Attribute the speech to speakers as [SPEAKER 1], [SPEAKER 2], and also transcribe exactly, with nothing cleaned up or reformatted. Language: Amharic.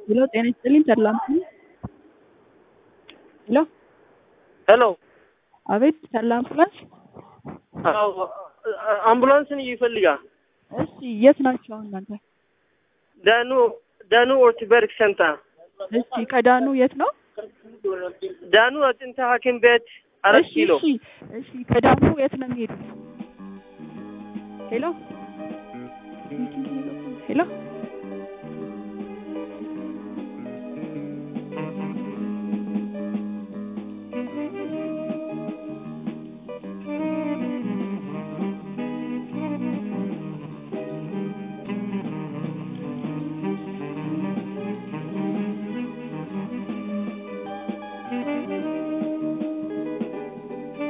[SPEAKER 1] Hello, ጤና ይስጥልኝ ሰላም ነው? ሄሎ
[SPEAKER 2] ሄሎ
[SPEAKER 1] አቤት ሰላም ነሽ?
[SPEAKER 2] አዎ አምቡላንስን ይፈልጋል።
[SPEAKER 1] እሺ የት ናቸው እናንተ?
[SPEAKER 2] ዳኑ ዳኑ ኦርቶፔዲክ ሴንተር።
[SPEAKER 1] እሺ ከዳኑ የት ነው?
[SPEAKER 2] ዳኑ አጥንት ሐኪም ቤት አራት ኪሎ።
[SPEAKER 1] እሺ እሺ ከዳኑ የት ነው የሚሄዱት? ሄሎ ሄሎ